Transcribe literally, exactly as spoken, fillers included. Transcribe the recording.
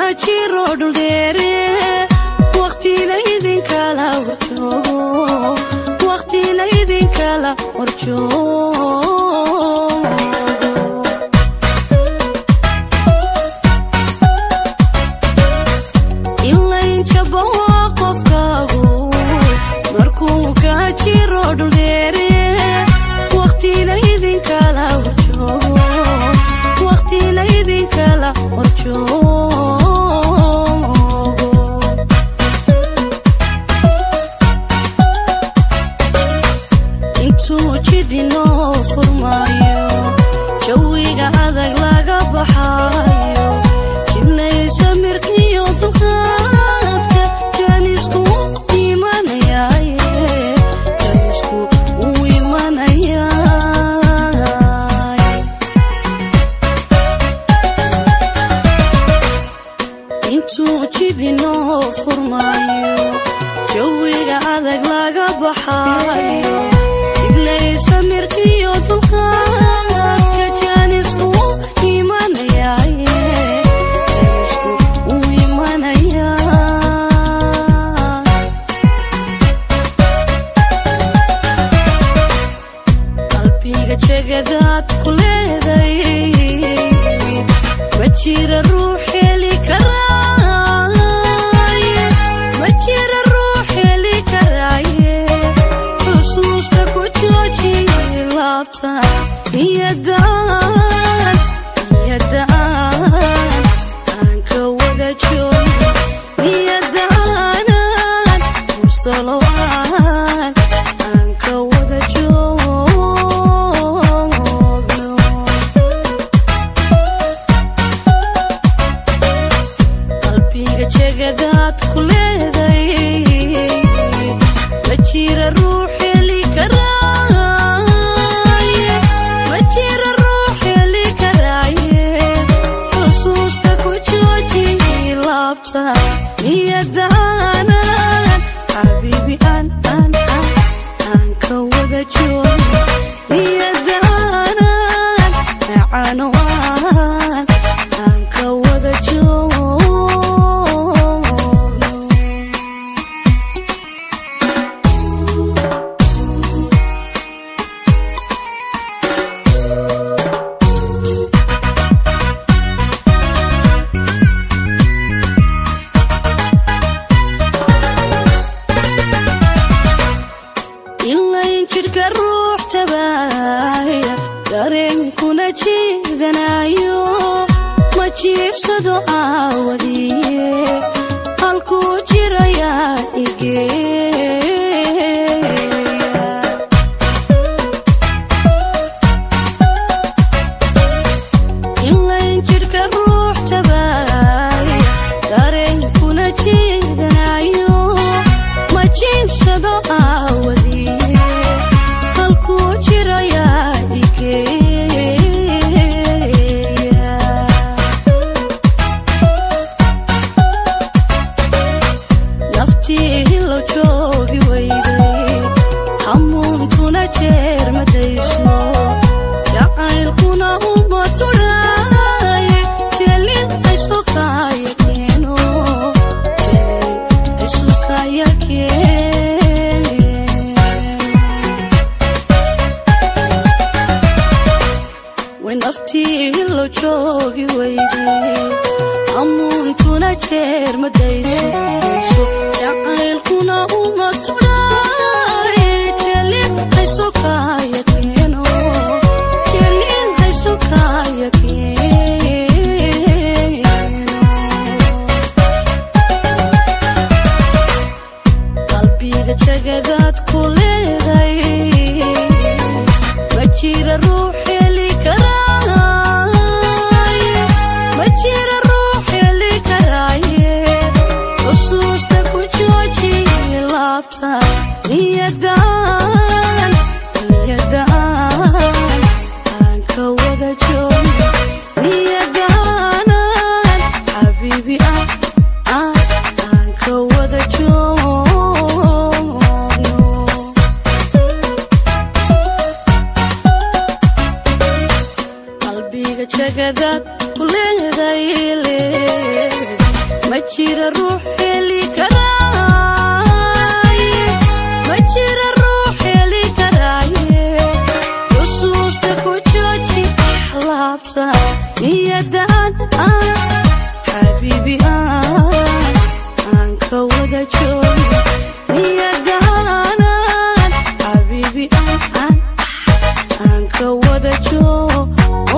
jiro dhuldheere waqti laydin kala warjoogo waqti laydin kala warjoogo ilayn jabo qofkaagu markuu ka jiro dhuldheere waqti laydin kala warjoogo waqti laydin kala warjoogo jawiga adag laga baxayo jibnaysa mirkiyo dulqaadka jaanisku imanayaaye jaanisku uu imanayaaye intuu jidinoo furmaayo jawiga adag laga baxayo jibnaysa mirkiyo dulqaadka jaanisku imanayaaye jaanisku uu imanayaa qalbiga jegadaad ku leeday ma jira ruux heli karaaye ma jira ruux heli karaaye xusuusta ku jooji laabta niyadaan niyadaan aan ka wada joogo niyadaanan musalowaan aan ka wada joogno qalbiga jegadaad ku leeday ma jira ruux heli karaaye ma jira ruux heli karaaye xusuusta ku jooji laabta niyadaanan xabiibi aan aan aan aan ka wada joogo niyadaanan macaanowaan aan ka wada joogno ilayn jidhka ruux tabaaya dareenkuna jiidanayo ma jiibsado aawadiye halkuu jirayaa igeeya ilayn jidhka ruux tabaaya dareenkuna jiidanayo ma jiibsado aawadiye halkuu jirayaa igeeya naftii lo joogi weyday hamuunkuna jeer madayso jacaylkuna uma tudhaaye jelin aysukaya keeno jelin aysukaya keeno naftii lo joogi weyday hamuunkuna jeer madayso jacaylkuna uma tudhaaye jelin aysukaya keeno jelin aysukaya keeno qalbiga jegadaad ku leeday ma jira ruux heli karaaye ma jira ruux heli karaaye xusuusta ku jooji laabta niyadaan niyadaan aan ka wada joogno niyadaanan xabiibi aan aan aan ka wada joogno qalbiga jegadaad ku leeday jira ruux heli karaaye ma jira ruux heli karaaye xusuusta ku jooji laabta niyadaan aan xabiibi aan aan ka wada joogo niyadaan aan xabiibi aan aan ka wada joogo